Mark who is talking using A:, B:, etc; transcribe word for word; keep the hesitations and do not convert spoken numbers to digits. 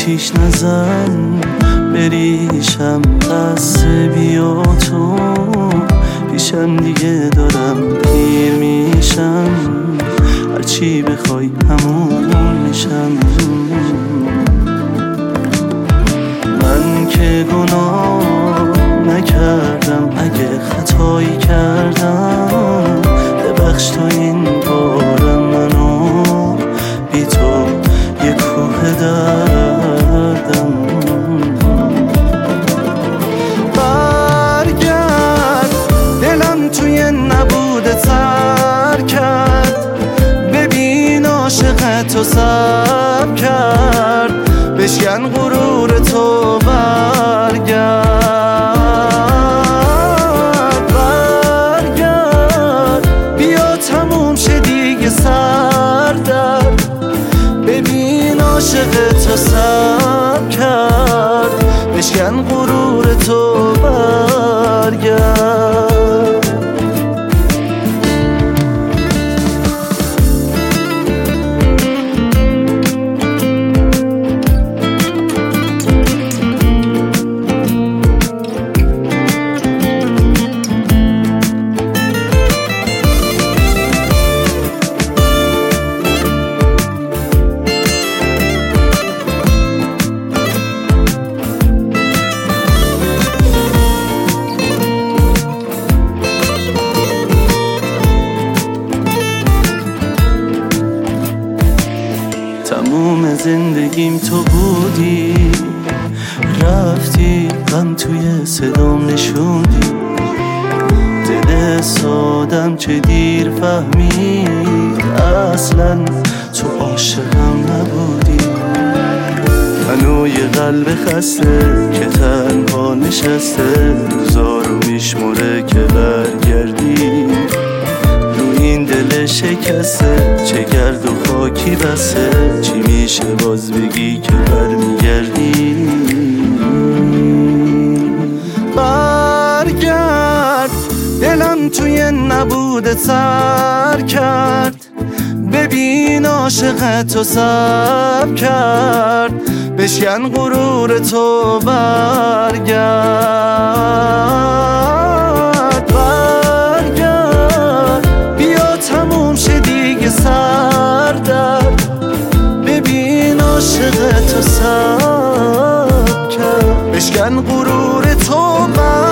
A: آتیش نزن بریشم، قصه بیا تو پیشم، دیگه دارم پیر میشم، هرچی بخوای همون میشم. من که گناه نکردم، اگه خطایی کردم ببخش تو این بارم، منو بی تو یه کوه دردم. برگرد دلم توی نبوده تر کرد، ببین عاشقتو سر کرد، بشکن غرور تو برگرد. برگرد بیا تموم شه دیگه سردرد، ببین عاشقتو سر کرد، بشکن غرور تو برگرد. تموم زندگیم تو بودی، رفتی غم توی صدام نشوندی، دل سادم چه دیر فهمید اصلا تو عاشقم نبودی. منو یه قلب خسته که تنها نشسته، روزارو میشموره که برگردی، این دل شکسته چه گرد و خاکی بسه، چی میشه باز بگی که برمیگردی. برگرد دلم توی نبوده تر کرد، ببین عاشقتو سر کرد، بشکن غرور تو برگرد. تموم شه دیگه سردرد، ببین عاشقتو سر کرد، بشکن غرور تو برگرد.